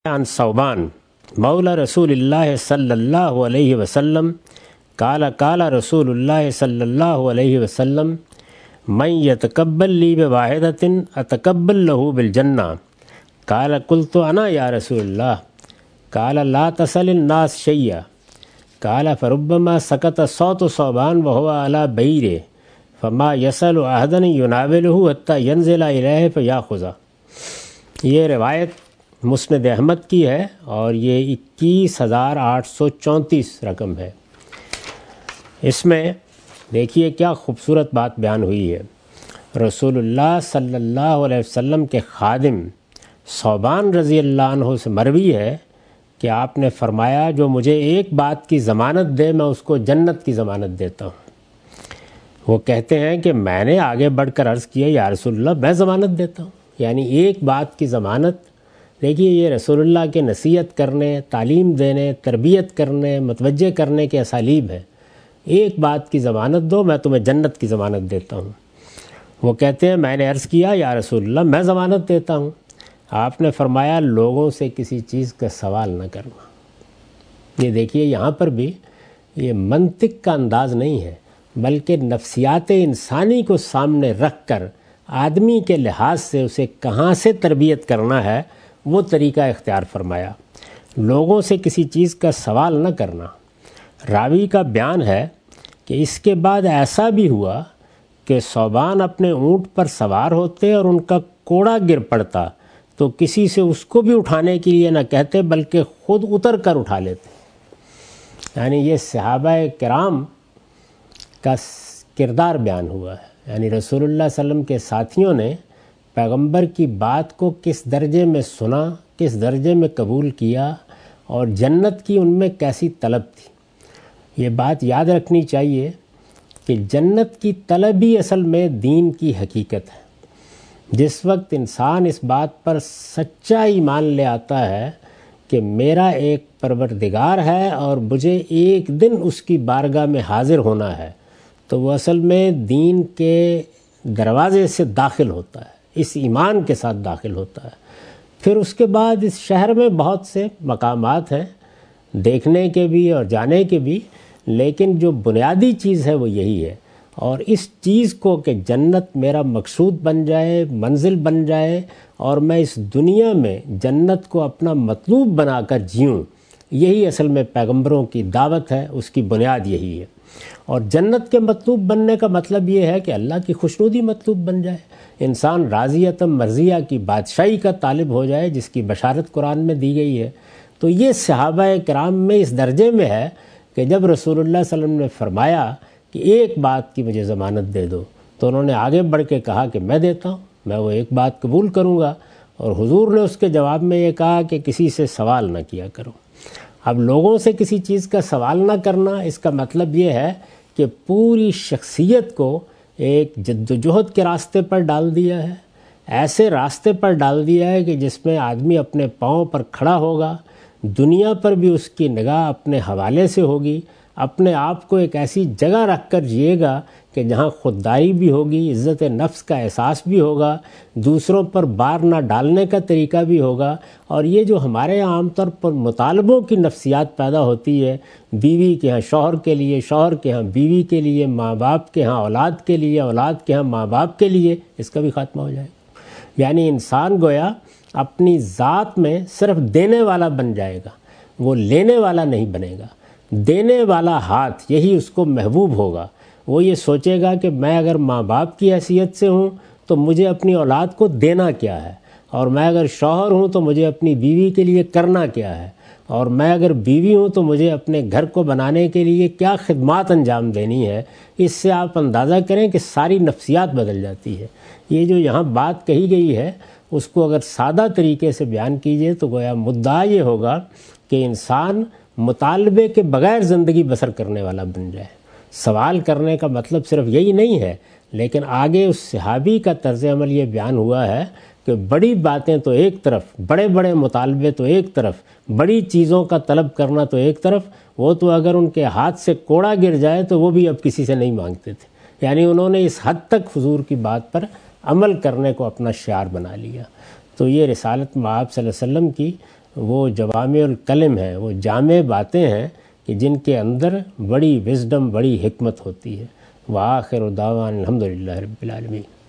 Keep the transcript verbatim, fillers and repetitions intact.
عن ثوبان مولى رسول الله صلى الله عليه وسلم قال قال رسول الله صلى الله عليه وسلم من يتقبل لي بواحدة أتقبل له بالجنة قال قلت أنا يا رسول الله قال لا تسأل الناس شيئا قال فربما سكت صوت ثوبان وهو على بعيره فما يسأل أحدا يناوله حتى ينزل إليه فيأخذه۔ یہ روایت مسند احمد کی ہے اور یہ اکیس ہزار آٹھ سو چونتیس رقم ہے۔ اس میں دیکھیے کیا خوبصورت بات بیان ہوئی ہے۔ رسول اللہ صلی اللہ علیہ وسلم کے خادم ثوبان رضی اللہ عنہ سے مروی ہے کہ آپ نے فرمایا جو مجھے ایک بات کی ضمانت دے میں اس کو جنت کی ضمانت دیتا ہوں۔ وہ کہتے ہیں کہ میں نے آگے بڑھ کر عرض کیا یا رسول اللہ میں ضمانت دیتا ہوں، یعنی ایک بات کی ضمانت۔ دیکھیے یہ رسول اللہ کے نصیحت کرنے، تعلیم دینے، تربیت کرنے، متوجہ کرنے کے اسالیب ہے۔ ایک بات کی ضمانت دو میں تمہیں جنت کی ضمانت دیتا ہوں۔ وہ کہتے ہیں میں نے عرض کیا یا رسول اللہ میں ضمانت دیتا ہوں۔ آپ نے فرمایا لوگوں سے کسی چیز کا سوال نہ کرنا۔ یہ دیکھیے یہاں پر بھی یہ منطق کا انداز نہیں ہے بلکہ نفسیات انسانی کو سامنے رکھ کر آدمی کے لحاظ سے اسے کہاں سے تربیت کرنا ہے وہ طریقہ اختیار فرمایا۔ لوگوں سے کسی چیز کا سوال نہ کرنا۔ راوی کا بیان ہے کہ اس کے بعد ایسا بھی ہوا کہ ثوبان اپنے اونٹ پر سوار ہوتے اور ان کا کوڑا گر پڑتا تو کسی سے اس کو بھی اٹھانے کے لیے نہ کہتے بلکہ خود اتر کر اٹھا لیتے۔ یعنی یہ صحابہ کرام کا کردار بیان ہوا ہے، یعنی رسول اللہ صلی اللہ علیہ وسلم کے ساتھیوں نے پیغمبر کی بات کو کس درجے میں سنا، کس درجے میں قبول کیا اور جنت کی ان میں کیسی طلب تھی۔ یہ بات یاد رکھنی چاہیے کہ جنت کی طلب ہی اصل میں دین کی حقیقت ہے۔ جس وقت انسان اس بات پر سچا ایمان لے آتا ہے کہ میرا ایک پروردگار ہے اور مجھے ایک دن اس کی بارگاہ میں حاضر ہونا ہے، تو وہ اصل میں دین کے دروازے سے داخل ہوتا ہے، اس ایمان کے ساتھ داخل ہوتا ہے۔ پھر اس کے بعد اس شہر میں بہت سے مقامات ہیں دیکھنے کے بھی اور جانے کے بھی، لیکن جو بنیادی چیز ہے وہ یہی ہے۔ اور اس چیز کو کہ جنت میرا مقصود بن جائے، منزل بن جائے اور میں اس دنیا میں جنت کو اپنا مطلوب بنا کر جیوں، یہی اصل میں پیغمبروں کی دعوت ہے، اس کی بنیاد یہی ہے۔ اور جنت کے مطلوب بننے کا مطلب یہ ہے کہ اللہ کی خوشنودی مطلوب بن جائے، انسان راضیۃ مرضیہ کی بادشاہی کا طالب ہو جائے جس کی بشارت قرآن میں دی گئی ہے۔ تو یہ صحابہ کرام میں اس درجے میں ہے کہ جب رسول اللہ صلی اللہ علیہ وسلم نے فرمایا کہ ایک بات کی مجھے ضمانت دے دو تو انہوں نے آگے بڑھ کے کہا کہ میں دیتا ہوں، میں وہ ایک بات قبول کروں گا۔ اور حضور نے اس کے جواب میں یہ کہا کہ کسی سے سوال نہ کیا کرو۔ اب لوگوں سے کسی چیز کا سوال نہ کرنا اس کا مطلب یہ ہے کہ پوری شخصیت کو ایک جدوجہد کے راستے پر ڈال دیا ہے، ایسے راستے پر ڈال دیا ہے کہ جس میں آدمی اپنے پاؤں پر کھڑا ہوگا، دنیا پر بھی اس کی نگاہ اپنے حوالے سے ہوگی، اپنے آپ کو ایک ایسی جگہ رکھ کر جیے گا کہ جہاں خودداری بھی ہوگی، عزت نفس کا احساس بھی ہوگا، دوسروں پر بار نہ ڈالنے کا طریقہ بھی ہوگا۔ اور یہ جو ہمارے یہاں عام طور پر مطالبوں کی نفسیات پیدا ہوتی ہے، بیوی کے ہاں شوہر کے لیے، شوہر کے ہاں بیوی کے لیے، ماں باپ کے ہاں اولاد کے لیے، اولاد کے ہاں ماں باپ کے لیے، اس کا بھی خاتمہ ہو جائے گا۔ یعنی انسان گویا اپنی ذات میں صرف دینے والا بن جائے گا، وہ لینے والا نہیں بنے گا۔ دینے والا ہاتھ یہی اس کو محبوب ہوگا۔ وہ یہ سوچے گا کہ میں اگر ماں باپ کی حیثیت سے ہوں تو مجھے اپنی اولاد کو دینا کیا ہے، اور میں اگر شوہر ہوں تو مجھے اپنی بیوی کے لیے کرنا کیا ہے، اور میں اگر بیوی ہوں تو مجھے اپنے گھر کو بنانے کے لیے کیا خدمات انجام دینی ہے۔ اس سے آپ اندازہ کریں کہ ساری نفسیات بدل جاتی ہے۔ یہ جو یہاں بات کہی گئی ہے اس کو اگر سادہ طریقے سے بیان کیجئے تو گویا مدعا یہ ہوگا کہ انسان مطالبے کے بغیر زندگی بسر کرنے والا بن جائے۔ سوال کرنے کا مطلب صرف یہی نہیں ہے، لیکن آگے اس صحابی کا طرز عمل یہ بیان ہوا ہے کہ بڑی باتیں تو ایک طرف، بڑے بڑے مطالبے تو ایک طرف، بڑی چیزوں کا طلب کرنا تو ایک طرف، وہ تو اگر ان کے ہاتھ سے کوڑا گر جائے تو وہ بھی اب کسی سے نہیں مانگتے تھے۔ یعنی انہوں نے اس حد تک حضور کی بات پر عمل کرنے کو اپنا شعار بنا لیا۔ تو یہ رسالت مآب صلی اللہ علیہ وسلم کی وہ جوامع الکلم ہیں، وہ جامع باتیں ہیں کہ جن کے اندر بڑی وزڈم، بڑی حکمت ہوتی ہے۔ وآخر دعوانا الحمدللہ رب العالمین۔